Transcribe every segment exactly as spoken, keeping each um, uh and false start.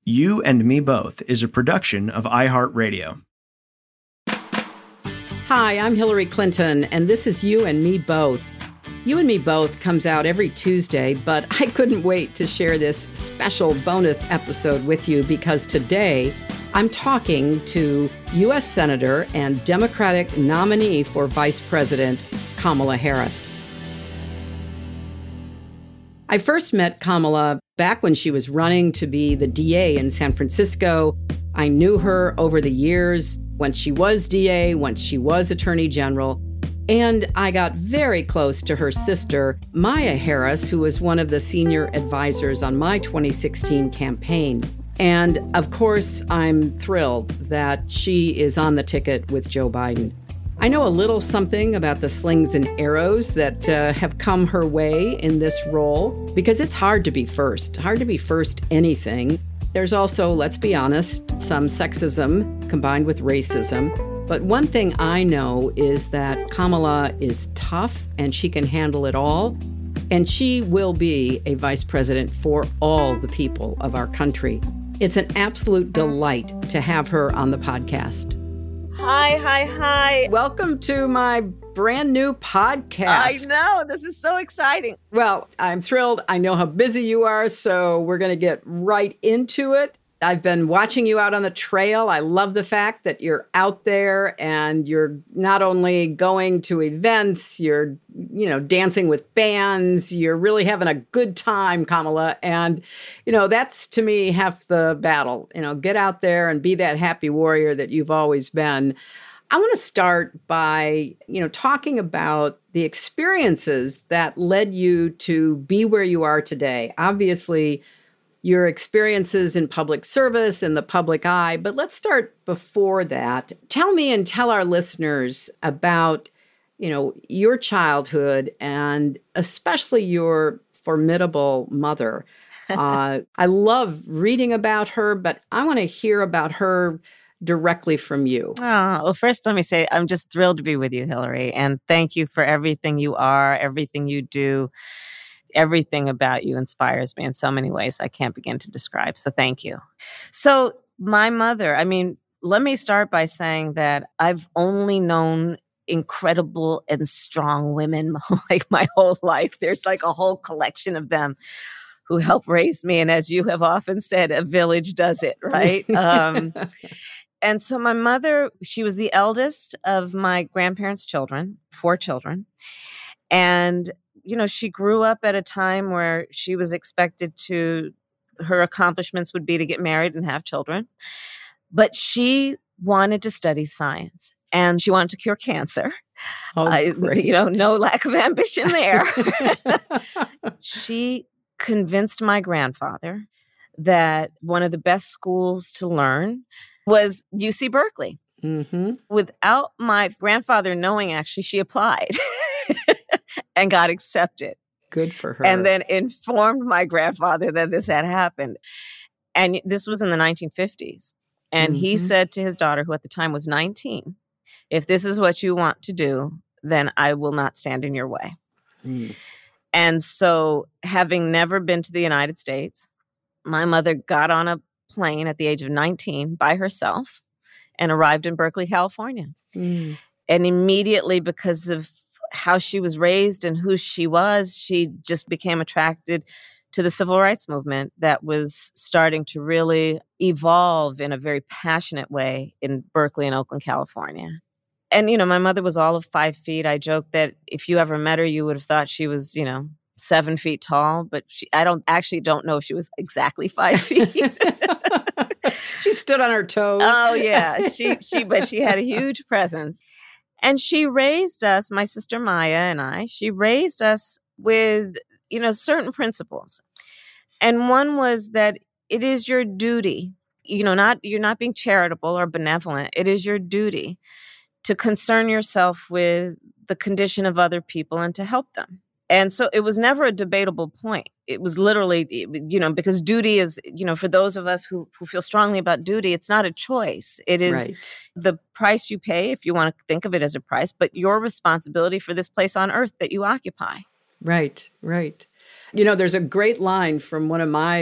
You and Me Both is a production of iHeartRadio. Hi, I'm Hillary Clinton, and this is You and Me Both. You and Me Both comes out every Tuesday, but I couldn't wait to share this special bonus episode with you because today I'm talking to U S Senator and Democratic nominee for Vice President, Kamala Harris. I first met Kamala back when she was running to be the D A in San Francisco. I knew her over the years, when she was D A, when she was Attorney General, and I got very close to her sister, Maya Harris, who was one of the senior advisors on my twenty sixteen campaign. And of course, I'm thrilled that she is on the ticket with Joe Biden. I know a little something about the slings and arrows that uh, have come her way in this role, because it's hard to be first, hard to be first anything. There's also, let's be honest, some sexism combined with racism. But one thing I know is that Kamala is tough and she can handle it all. And she will be a vice president for all the people of our country. It's an absolute delight to have her on the podcast. Hi, hi, hi. Welcome to my brand new podcast. I know. This is so exciting. Well, I'm thrilled. I know how busy you are, so we're going to get right into it. I've been watching you out on the trail. I love the fact that you're out there and you're not only going to events, you're, you know, dancing with bands, you're really having a good time, Kamala. And, you know, that's to me half the battle. You know, get out there and be that happy warrior that you've always been. I want to start by, you know, talking about the experiences that led you to be where you are today. Obviously, your experiences in public service and the public eye. But let's start before that. Tell me and tell our listeners about, you know, your childhood and especially your formidable mother. uh, I love reading about her, but I want to hear about her directly from you. Oh, well, first, let me say I'm just thrilled to be with you, Hillary. And thank you for everything you are, everything you do. Everything about you inspires me in so many ways I can't begin to describe. So thank you. So my mother, I mean, let me start by saying that I've only known incredible and strong women like my whole life. There's like a whole collection of them who helped raise me. And as you have often said, a village does it, right? um, and so my mother, she was the eldest of my grandparents' children, four children. And you know, she grew up at a time where she was expected to, her accomplishments would be to get married and have children. But she wanted to study science and she wanted to cure cancer. Oh, uh, you know, no lack of ambition there. She convinced my grandfather that one of the best schools to learn was U C Berkeley. Mm-hmm. Without my grandfather knowing, actually, she applied. And got accepted. Good for her. And then informed my grandfather that this had happened. And this was in the nineteen fifties. And mm-hmm. he said to his daughter, who at the time was nineteen, if this is what you want to do, then I will not stand in your way. Mm. And so, having never been to the United States, my mother got on a plane at the age of nineteen by herself and arrived in Berkeley, California. Mm. And immediately, because of how she was raised and who she was, she just became attracted to the civil rights movement that was starting to really evolve in a very passionate way in Berkeley and Oakland, California. And, you know, my mother was all of five feet. I joke that if you ever met her, you would have thought she was, you know, seven feet tall, but she, I don't actually don't know if she was exactly five feet. She stood on her toes. Oh, yeah. She, she, but she had a huge presence. And she raised us, my sister Maya and I, she raised us with, you know, certain principles. And one was that it is your duty, you know, not, you're not being charitable or benevolent. It is your duty to concern yourself with the condition of other people and to help them. And so it was never a debatable point. It was literally, you know, because duty is, you know, for those of us who, who feel strongly about duty, it's not a choice. It is right. The price you pay, if you want to think of it as a price, but your responsibility for this place on earth that you occupy. Right, right. You know, there's a great line from one of my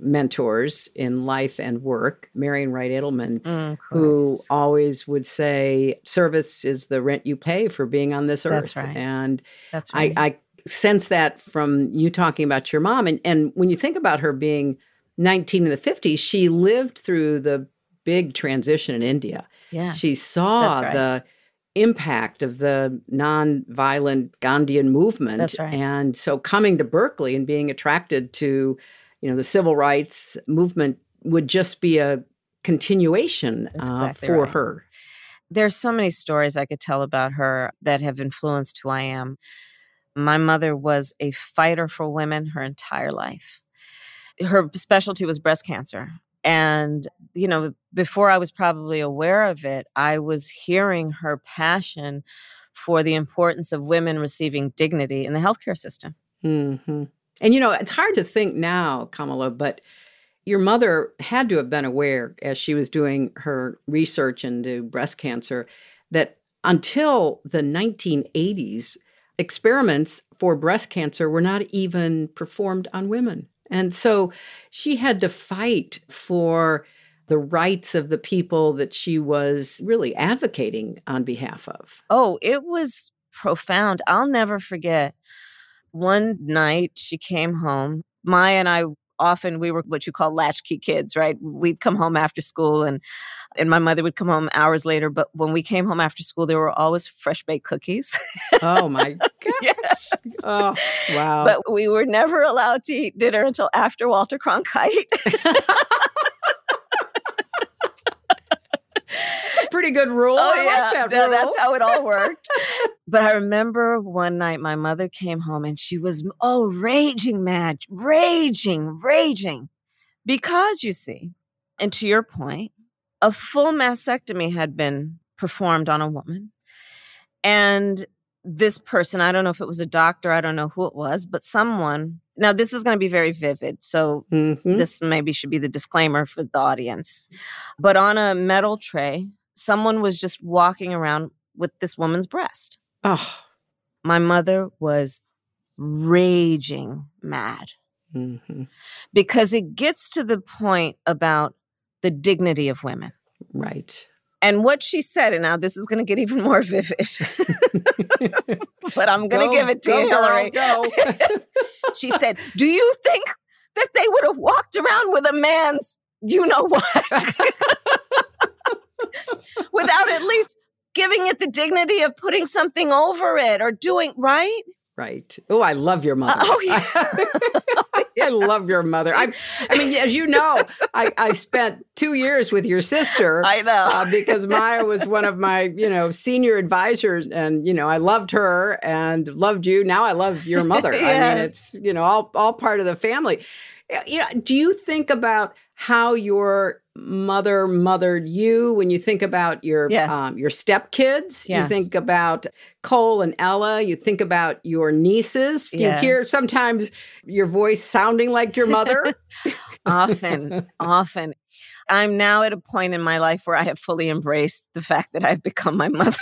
mentors in life and work, Marian Wright Edelman, Mm, who course. always would say, service is the rent you pay for being on this earth. That's right. And That's right. I, I sense that from you talking about your mom. And, and when you think about her being nineteen in the fifties, she lived through the big transition in India. Yes. She saw That's right. the impact of the nonviolent Gandhian movement. That's right. And so coming to Berkeley and being attracted to, you know, the civil rights movement would just be a continuation That's uh, exactly for right. her. There's so many stories I could tell about her that have influenced who I am. My mother was a fighter for women her entire life. Her specialty was breast cancer. And, you know, before I was probably aware of it, I was hearing her passion for the importance of women receiving dignity in the healthcare system. Mm-hmm. And, you know, it's hard to think now, Kamala, but your mother had to have been aware as she was doing her research into breast cancer that until the nineteen eighties, experiments for breast cancer were not even performed on women. And so she had to fight for the rights of the people that she was really advocating on behalf of. Oh, it was profound. I'll never forget. One night she came home. Maya and I often, we were what you call latchkey kids, right? We'd come home after school and and my mother would come home hours later. But when we came home after school, there were always fresh baked cookies. Oh, my gosh. Yes. Oh, wow. But we were never allowed to eat dinner until after Walter Cronkite. Pretty good rule. Oh, I yeah. like that Th- rule. That's how it all worked. But I remember one night my mother came home and she was, oh, raging mad, raging, raging. Because, you see, and to your point, a full mastectomy had been performed on a woman. And this person, I don't know if it was a doctor, I don't know who it was, but someone, now this is going to be very vivid. So Mm-hmm. this maybe should be the disclaimer for the audience. But on a metal tray, someone was just walking around with this woman's breast. Oh. My mother was raging mad Mm-hmm. because it gets to the point about the dignity of women. Right. And what she said, and now this is going to get even more vivid, but I'm going to give it to go, you, girl, Hillary. Go. She said, do you think that they would have walked around with a man's you-know-what? Without at least giving it the dignity of putting something over it or doing, right? Right. Oh, I love your mother. Uh, oh, yeah. I love your mother. I, I mean, as you know, I, I spent two years with your sister. I know. uh, because Maya was one of my, you know, senior advisors, and you know, I loved her and loved you. Now I love your mother. I mean, Yes. it's you know, all all part of the family. You know, do you think about how your mother mothered you when you think about your Yes. um, your stepkids? Yes. You think about Cole and Ella. You think about your nieces. Do Yes. you hear sometimes your voice sounding like your mother? Often, often. I'm now at a point in my life where I have fully embraced the fact that I've become my mother.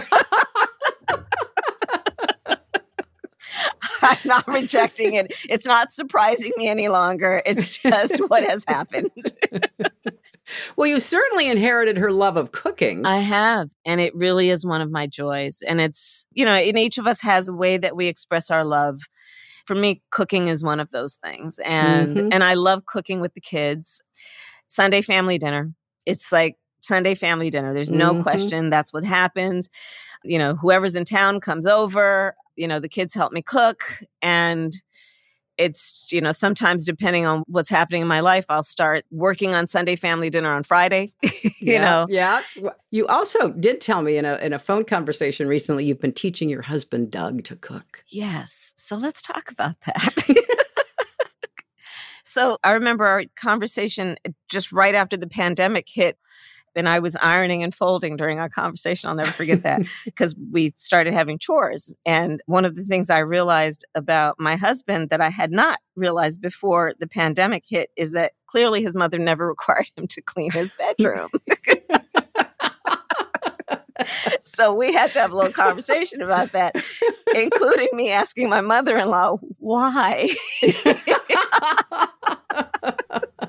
I'm not rejecting it. It's not surprising me any longer. It's just what has happened. Well, you certainly inherited her love of cooking. I have. And it really is one of my joys. And it's, you know, and each of us has a way that we express our love. For me, cooking is one of those things. And Mhm. and I love cooking with the kids. Sunday family dinner. It's like Sunday family dinner. There's no Mhm. question. That's what happens. You know, whoever's in town comes over. You know, the kids help me cook. And it's, you know, sometimes depending on what's happening in my life, I'll start working on Sunday family dinner on Friday. you yeah, know, yeah. You also did tell me in a in a phone conversation recently you've been teaching your husband Doug to cook. yes. So let's talk about that. So I remember our conversation just right after the pandemic hit, and I was ironing and folding during our conversation. I'll never forget that because we started having chores. And one of the things I realized about my husband that I had not realized before the pandemic hit is that clearly his mother never required him to clean his bedroom. So we had to have a little conversation about that, including me asking my mother-in-law, why?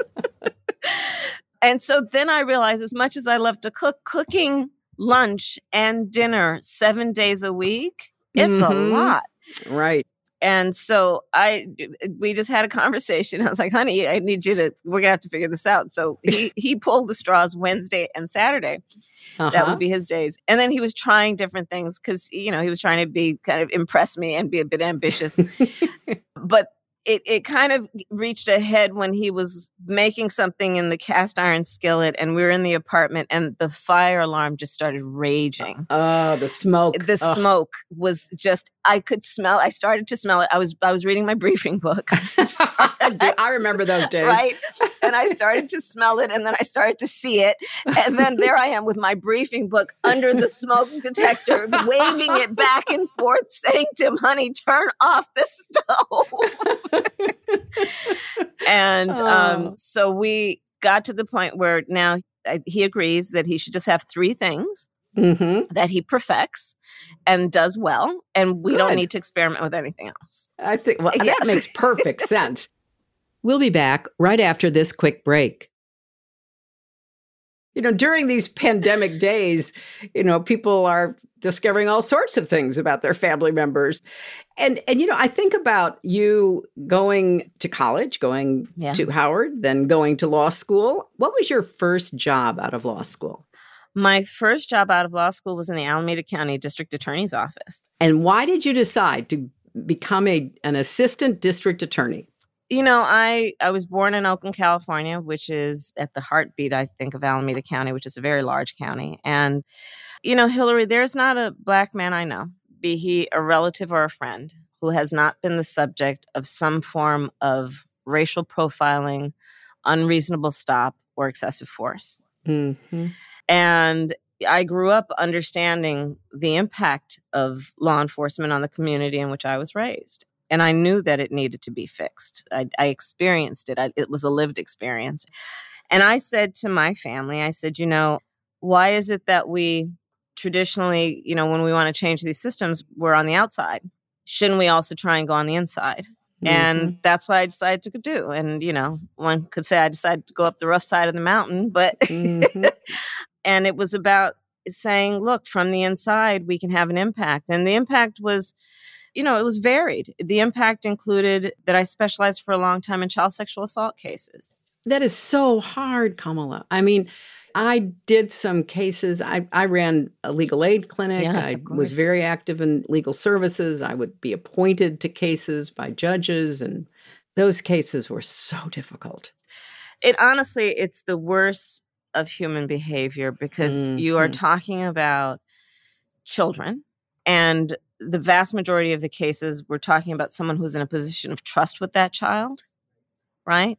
And so then I realized, as much as I love to cook, cooking lunch and dinner seven days a week, it's mm-hmm. a lot. Right. And so I, we just had a conversation. I was like, honey, I need you to, we're going to have to figure this out. So he, he pulled the straws Wednesday and Saturday. Uh-huh. That would be his days. And then he was trying different things because, you know, he was trying to be kind of impress me and be a bit ambitious. But It it kind of reached a head when he was making something in the cast iron skillet, and we were in the apartment, and the fire alarm just started raging. Oh, the smoke! The oh. smoke was just, I could smell. I started to smell it. I was I was reading my briefing book. I, I remember those days, right? And I started to smell it, and then I started to see it, and then there I am with my briefing book under the smoke detector, waving it back and forth, saying to him, "Honey, turn off the stove." And um, so we got to the point where now I, he agrees that he should just have three things mm-hmm. that he perfects and does well, and we Good. Don't need to experiment with anything else. I think well, yes. That makes perfect sense. We'll be back right after this quick break. You know, during these pandemic days, you know, people are discovering all sorts of things about their family members. And, and you know, I think about you going to college, going yeah. to Howard, then going to law school. What was your first job out of law school? My first job out of law school was in the Alameda County District Attorney's Office. And why did you decide to become a an assistant district attorney? You know, I, I was born in Oakland, California, which is at the heartbeat, I think, of Alameda County, which is a very large county. And, you know, Hillary, there's not a Black man I know, be he a relative or a friend, who has not been the subject of some form of racial profiling, unreasonable stop, or excessive force. Mm-hmm. And I grew up understanding the impact of law enforcement on the community in which I was raised. And I knew that it needed to be fixed. I, I experienced it. I, it was a lived experience. And I said to my family, I said, you know, why is it that we traditionally, you know, when we want to change these systems, we're on the outside? Shouldn't we also try and go on the inside? Mm-hmm. And that's what I decided to do. And, you know, one could say I decided to go up the rough side of the mountain, but mm-hmm. And it was about saying, look, from the inside, we can have an impact. And the impact was, you know, it was varied. The impact included that I specialized for a long time in child sexual assault cases. That is so hard, Kamala. I mean, I did some cases. I, I ran a legal aid clinic. Yes, I was very active in legal services. I would be appointed to cases by judges, and those cases were so difficult. It honestly, it's the worst of human behavior because mm-hmm. you are talking about children, and the vast majority of the cases, we're talking about someone who's in a position of trust with that child, right?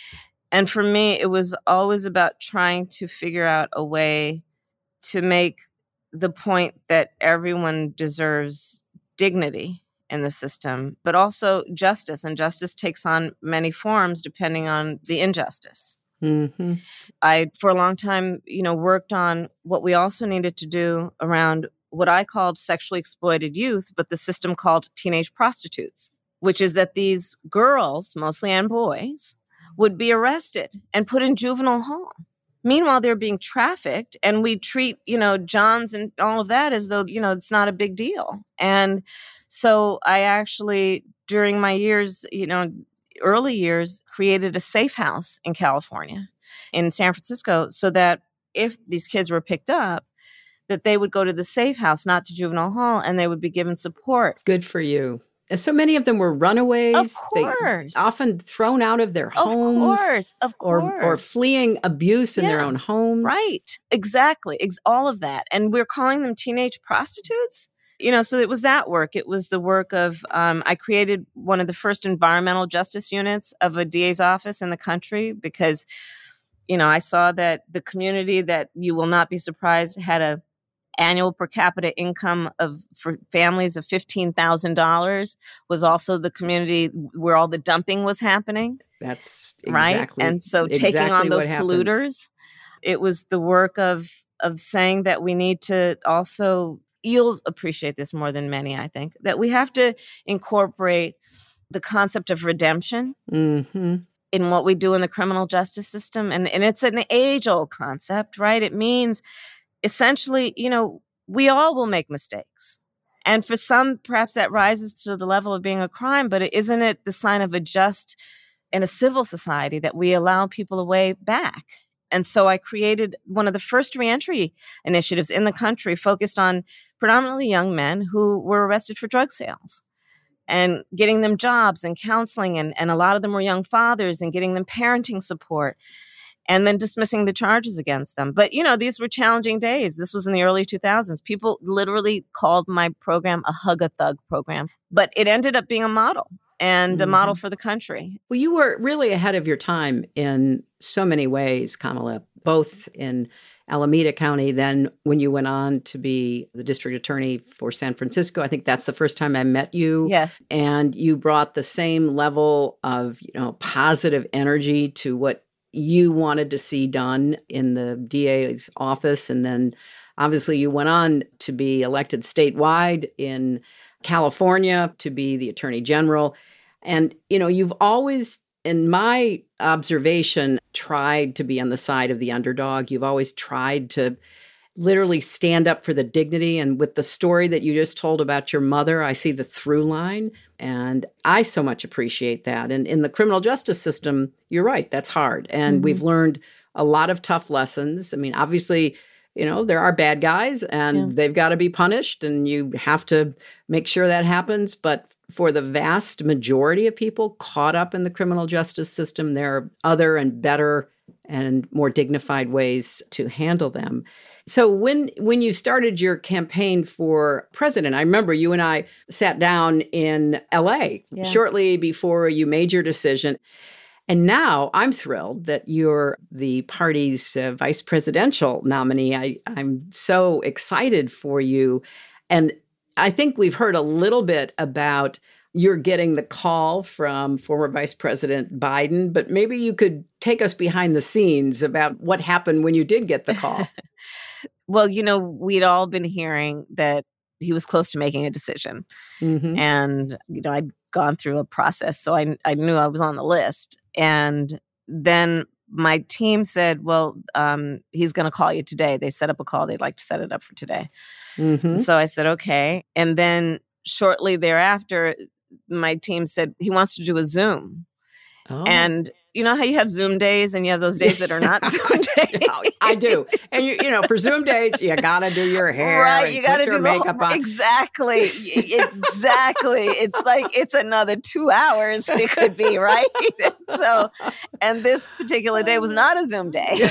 And for me, it was always about trying to figure out a way to make the point that everyone deserves dignity in the system, but also justice. And justice takes on many forms depending on the injustice. Mm-hmm. I, for a long time, you know, worked on what we also needed to do around what I called sexually exploited youth, but the system called teenage prostitutes, which is that these girls, mostly and boys, would be arrested and put in juvenile hall. Meanwhile, they're being trafficked, and we treat, you know, Johns and all of that as though, you know, it's not a big deal. And so I actually, during my years, you know, early years, created a safe house in California, in San Francisco, so that if these kids were picked up, that they would go to the safe house, not to juvenile hall, and they would be given support. Good for you. And so many of them were runaways. Of course. They often thrown out of their homes. Of course, of course. Or, or fleeing abuse in yeah, their own homes. Right, exactly, Ex- all of that. And we're calling them teenage prostitutes? You know, so it was that work. It was the work of, um, I created one of the first environmental justice units of a D A's office in the country because, you know, I saw that the community that, you will not be surprised, had a annual per capita income of for families of fifteen thousand dollars, was also the community where all the dumping was happening. That's exactly right. And so exactly taking on those happens. polluters, it was the work of of saying that we need to also, you'll appreciate this more than many, I think, that we have to incorporate the concept of redemption. Mm-hmm. in what we do in the criminal justice system. And, and it's an age-old concept, right? It means essentially, you know, we all will make mistakes. And for some, perhaps that rises to the level of being a crime, but isn't it the sign of a just and a civil society that we allow people a way back? And so I created one of the first reentry initiatives in the country focused on predominantly young men who were arrested for drug sales and getting them jobs and counseling. And, and a lot of them were young fathers and getting them parenting support and then dismissing the charges against them. But, you know, these were challenging days. This was in the early two thousands. People literally called my program a Hug a Thug program, but it ended up being a model and mm-hmm. a model for the country. Well, you were really ahead of your time in so many ways, Kamala, both in Alameda County, then when you went on to be the district attorney for San Francisco. I think that's the first time I met you. Yes. And you brought the same level of, you know, positive energy to what you wanted to see done in the D A's office. And then obviously you went on to be elected statewide in California to be the attorney general. And, you know, you've always, in my observation, tried to be on the side of the underdog. You've always tried to literally stand up for the dignity. And with the story that you just told about your mother, I see the through line. And I so much appreciate that. And in the criminal justice system, you're right, that's hard. And mm-hmm. we've learned a lot of tough lessons. I mean, obviously, you know, there are bad guys and yeah. they've got to be punished and you have to make sure that happens. But for the vast majority of people caught up in the criminal justice system, there are other and better and more dignified ways to handle them. So when when you started your campaign for president, I remember you and I sat down in L A yeah. shortly before you made your decision. And now I'm thrilled that you're the party's uh, vice presidential nominee. I, I'm so excited for you. And I think we've heard a little bit about you're getting the call from former Vice President Biden, but maybe you could take us behind the scenes about what happened when you did get the call. Well, you know, we'd all been hearing that he was close to making a decision. Mm-hmm. And, you know, I'd gone through a process, so I, I knew I was on the list. And then my team said, well, um, he's going to call you today. They set up a call. They'd like to set it up for today. Mm-hmm. So I said, okay. And then shortly thereafter, my team said, he wants to do a Zoom. Oh. And you know how you have Zoom days and you have those days that are not Zoom days? I do. And, you, you know, for Zoom days, you got to do your hair. Right. You got to do the makeup whole, on. Exactly. Exactly. It's like, it's another two hours it could be, right? So, and this particular day was not a Zoom day.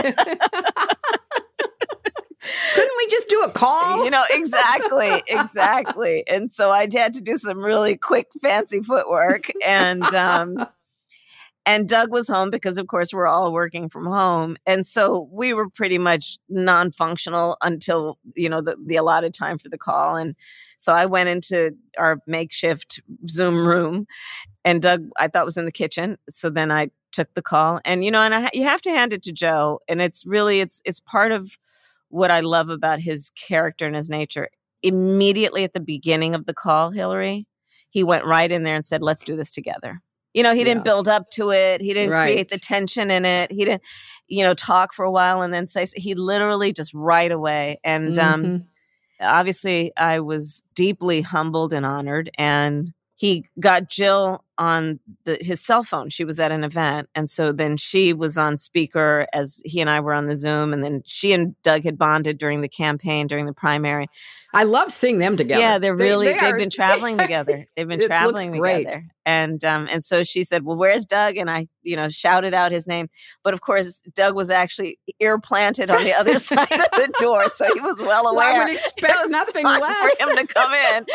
Couldn't we just do a call? You know, exactly, exactly. And so I had to do some really quick, fancy footwork. And um, and Doug was home because, of course, we're all working from home. And so we were pretty much non-functional until, you know, the, the allotted time for the call. And so I went into our makeshift Zoom room and Doug, I thought, was in the kitchen. So then I took the call. And, you know, and I, you have to hand it to Joe. And it's really, it's it's part of what I love about his character and his nature. Immediately at the beginning of the call, Hillary, he went right in there and said, let's do this together. You know, he didn't yes. build up to it. He didn't right. create the tension in it. He didn't, you know, talk for a while and then say, he literally just right away. And mm-hmm. um, obviously I was deeply humbled and honored. And he got Jill on the, his cell phone. She was at an event. And so then she was on speaker as he and I were on the Zoom. And then she and Doug had bonded during the campaign, during the primary. I love seeing them together. Yeah, they're they, really, they they've are, been traveling together. They've been it traveling looks great. together. And um, and so she said, well, where's Doug? And I, you know, shouted out his name. But of course, Doug was actually ear planted on the other side of the door. So he was well aware. Well, I would expect nothing less for him to come in.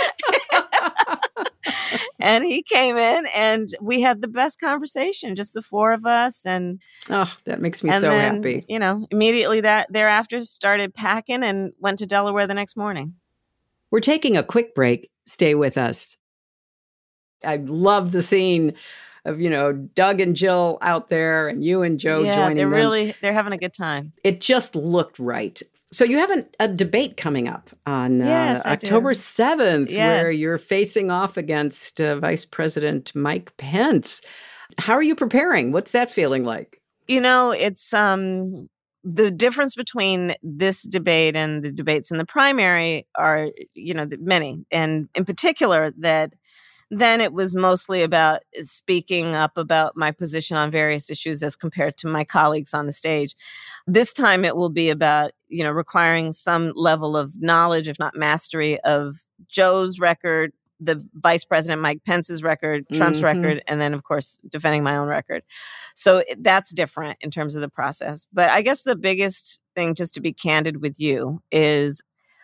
And he came in and we had the best conversation, just the four of us. And oh, that makes me and so then, happy. You know, immediately that thereafter started packing and went to Delaware the next morning. We're taking a quick break. Stay with us. I love the scene of, you know, Doug and Jill out there and you and Joe yeah, joining they're them. really, they're having a good time. It just looked right. So you have an, a debate coming up on yes, uh, October seventh, yes. where you're facing off against uh, Vice President Mike Pence. How are you preparing? What's that feeling like? You know, it's um, the difference between this debate and the debates in the primary are, you know, many. And in particular, that then it was mostly about speaking up about my position on various issues as compared to my colleagues on the stage. This time it will be about, you know, requiring some level of knowledge, if not mastery, of Joe's record, the Vice President Mike Pence's record, Trump's Mm-hmm. record, and then, of course, defending my own record. So it- that's different in terms of the process. But I guess the biggest thing, just to be candid with you, is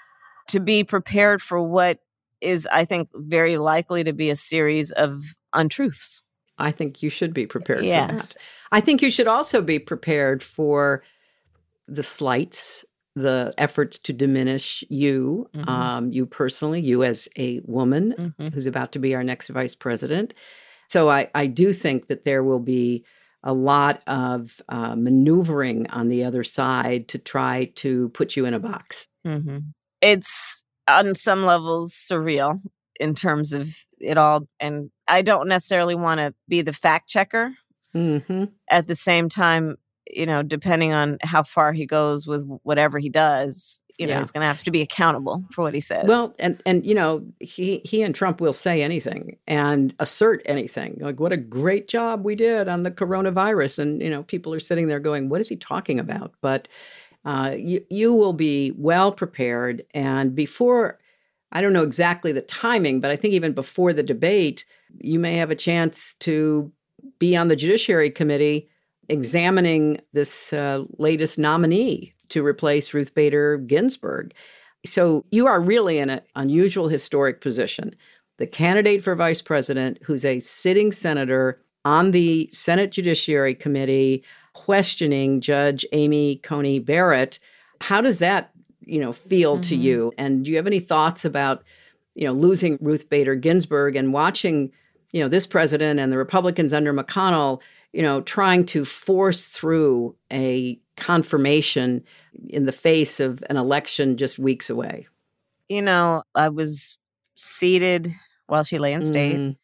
to be prepared for what is, I think, very likely to be a series of untruths. I think you should be prepared for Yes. that. I think you should also be prepared for the slights, the efforts to diminish you, Mhm. um, you personally, you as a woman Mhm. who's about to be our next vice president. So I, I do think that there will be a lot of uh, maneuvering on the other side to try to put you in a box. Mm-hmm. It's on some levels surreal in terms of it all. And I don't necessarily want to be the fact checker. Mm-hmm. At the same time, you know, depending on how far he goes with whatever he does, you know, Yeah. he's going to have to be accountable for what he says. Well, and and you know, he he and Trump will say anything and assert anything. Like, what a great job we did on the coronavirus, and you know, people are sitting there going, "What is he talking about?" But uh, you you will be well prepared, and before, I don't know exactly the timing, but I think even before the debate, you may have a chance to be on the Judiciary Committee examining this uh, latest nominee to replace Ruth Bader Ginsburg. So you are really in an unusual historic position. The candidate for vice president, who's a sitting senator on the Senate Judiciary Committee, questioning Judge Amy Coney Barrett. How does that, you know, feel to Mhm. you? And do you have any thoughts about, you know, losing Ruth Bader Ginsburg and watching, you know, this president and the Republicans under McConnell, you know, trying to force through a confirmation in the face of an election just weeks away? you know, I was seated while she lay in state Mm,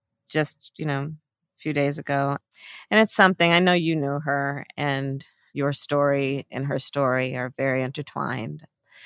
just, you know, a few days ago. And it's something, I know you knew her, and your story and her story are very intertwined.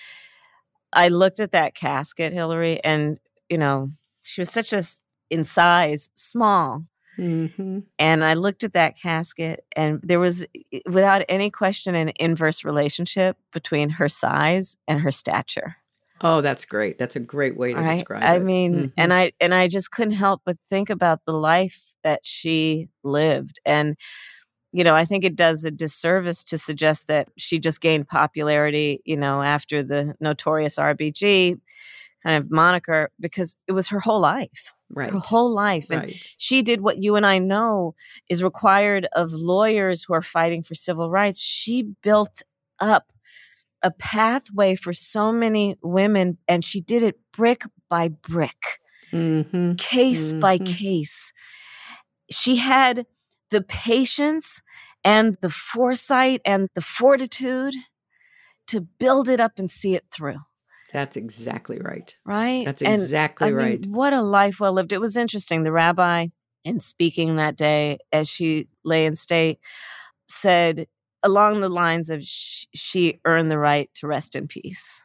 I looked at that casket, Hillary, and, you know, she was such a, s- in size, small. mhm. And I looked at that casket, and there was, without any question, an inverse relationship between her size and her stature. Oh, that's great. That's a great way to Right? describe I it. mean, Mhm. and I and I just couldn't help but think about the life that she lived. And, you know, I think it does a disservice to suggest that she just gained popularity, you know, after the notorious R B G kind of moniker, because it was her whole life. Right. Her whole life. And Right. she did what you and I know is required of lawyers who are fighting for civil rights. She built up a pathway for so many women, and she did it brick by brick, Mhm. case by Mhm. case. She had the patience and the foresight and the fortitude to build it up and see it through. That's exactly right. Right? That's And, exactly I mean, right. what a life well lived. It was interesting. The rabbi, in speaking that day as she lay in state, said along the lines of sh- she earned the right to rest in peace.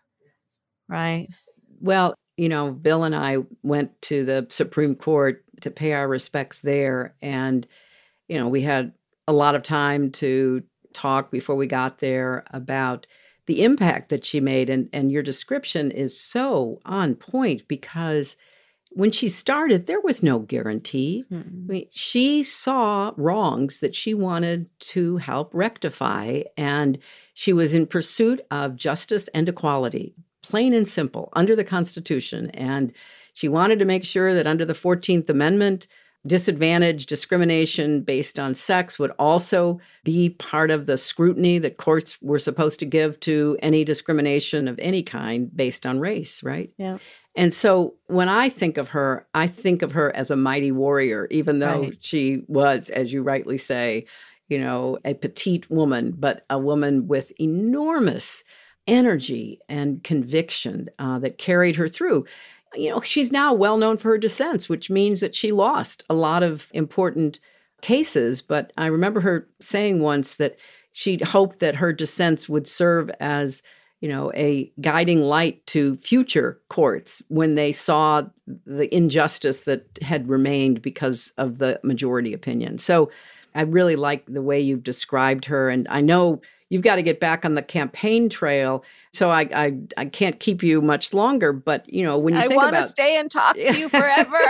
Right? Well, you know, Bill and I went to the Supreme Court to pay our respects there. And, you know, we had a lot of time to talk before we got there about the impact that she made. And, and your description is so on point, because when she started, there was no guarantee. I mean, she saw wrongs that she wanted to help rectify, and she was in pursuit of justice and equality, plain and simple, under the Constitution. And she wanted to make sure that under the fourteenth Amendment, disadvantage, discrimination based on sex would also be part of the scrutiny that courts were supposed to give to any discrimination of any kind based on race, right? Yeah. And so when I think of her, I think of her as a mighty warrior, even though Right. she was, as you rightly say, you know, a petite woman, but a woman with enormous energy and conviction uh, that carried her through. You know, she's now well known for her dissents, which means that she lost a lot of important cases, but I remember her saying once that she hoped that her dissents would serve as, you know, a guiding light to future courts when they saw the injustice that had remained because of the majority opinion. So I really like the way you've described her. And I know you've got to get back on the campaign trail. So I I, I can't keep you much longer. But, you know, when you I think about... I want to stay and talk to you forever.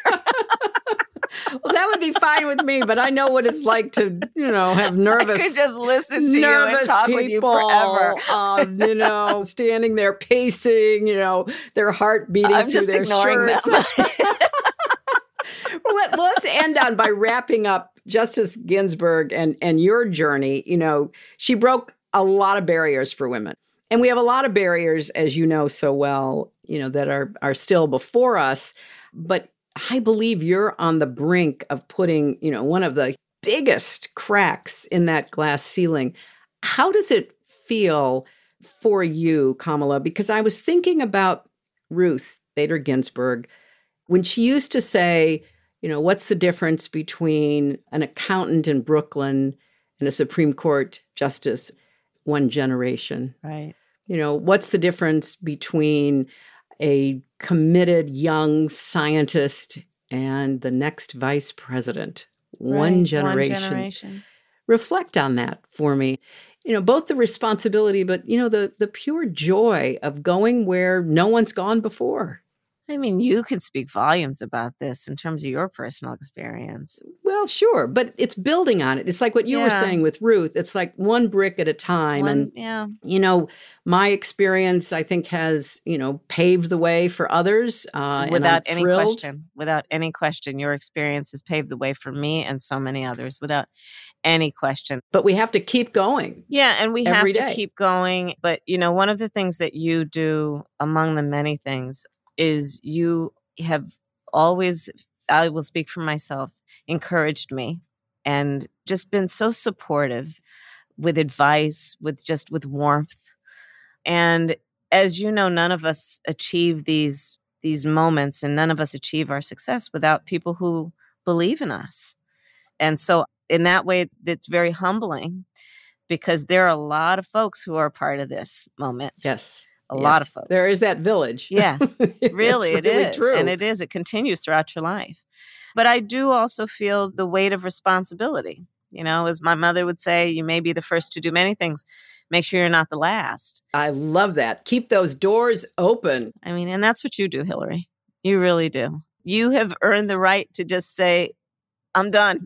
Well, that would be fine with me, but I know what it's like to, you know, have nervous... I could just listen to you and talk people, with you forever. um, you know, standing there pacing, you know, their heart beating I'm through just their ignoring shirts. them. Well, let, let's end on by wrapping up Justice Ginsburg and, and your journey. You know, she broke a lot of barriers for women. And we have a lot of barriers, as you know so well, you know, that are are still before us. But I believe you're on the brink of putting, you know, one of the biggest cracks in that glass ceiling. How does it feel for you, Kamala? Because I was thinking about Ruth Bader Ginsburg when she used to say, you know, what's the difference between an accountant in Brooklyn and a Supreme Court justice? One generation. Right. You know, what's the difference between a committed young scientist and the next vice president? One Right. generation. One generation. Reflect on that for me. You know, both the responsibility, but, you know, the the pure joy of going where no one's gone before. I mean, you can speak volumes about this in terms of your personal experience. Well, sure, but it's building on it. It's like what you were Yeah. saying with Ruth. It's like one brick at a time. One- and, yeah. you know, my experience, I think, has, you know, paved the way for others. Uh, and Without I'm any thrilled. question, without any question, your experience has paved the way for me and so many others without any question. But we have to keep going. Yeah, and we Every have to day. keep going. But, you know, one of the things that you do, among the many things, is you have always, I will speak for myself, encouraged me and just been so supportive with advice, with just with warmth. And as you know, none of us achieve these these moments and none of us achieve our success without people who believe in us. And so in that way, it's very humbling because there are a lot of folks who are a part of this moment. Yes. A Yes. lot of folks. There is that village. Yes, It's really, it really is. true. And it is. It continues throughout your life. But I do also feel the weight of responsibility. You know, as my mother would say, you may be the first to do many things. Make sure you're not the last. I love that. Keep those doors open. I mean, and that's what you do, Hillary. You really do. You have earned the right to just say, I'm done.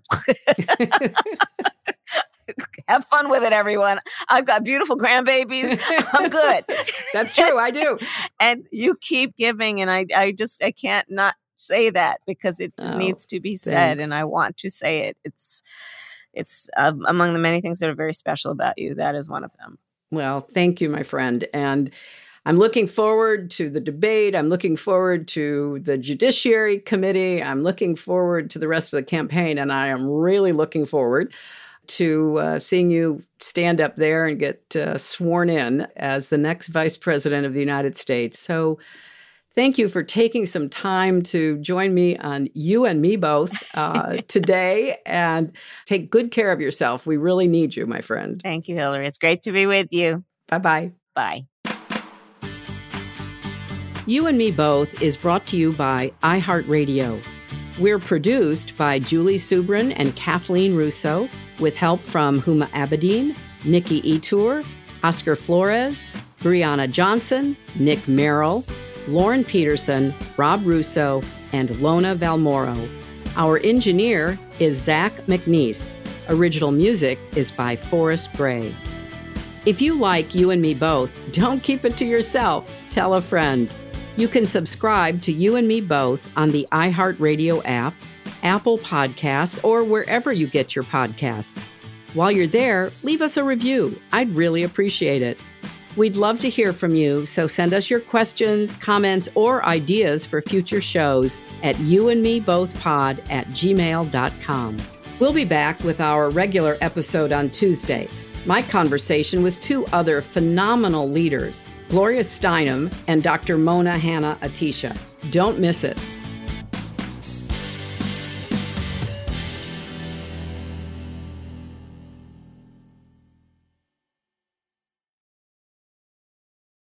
Have fun with it, everyone. I've got beautiful grandbabies. I'm good. That's true. I do. And you keep giving. And I, I just, I can't not say that because it just Oh, needs to be said. thanks. And I want to say it. It's, it's um, among the many things that are very special about you. That is one of them. Well, thank you, my friend. And I'm looking forward to the debate. I'm looking forward to the Judiciary Committee. I'm looking forward to the rest of the campaign. And I am really looking forward to uh, seeing you stand up there and get uh, sworn in as the next Vice President of the United States. So thank you for taking some time to join me on You and Me Both uh, today. And take good care of yourself. We really need you, my friend. Thank you, Hillary. It's great to be with you. Bye-bye. Bye. You and Me Both is brought to you by iHeartRadio. We're produced by Julie Subrin and Kathleen Russo, with help from Huma Abedin, Nikki Etour, Oscar Flores, Brianna Johnson, Nick Merrill, Lauren Peterson, Rob Russo, and Lona Valmoro. Our engineer is Zach McNeese. Original music is by Forrest Gray. If you like You and Me Both, don't keep it to yourself. Tell a friend. You can subscribe to You and Me Both on the iHeartRadio app, Apple Podcasts, or wherever you get your podcasts. While you're there, leave us a review. I'd really appreciate it. We'd love to hear from you, so send us your questions, comments, or ideas for future shows at youandmebothpod at gmail dot com. We'll be back with our regular episode on Tuesday. My conversation with two other phenomenal leaders, Gloria Steinem and Doctor Mona Hanna-Attisha. Don't miss it.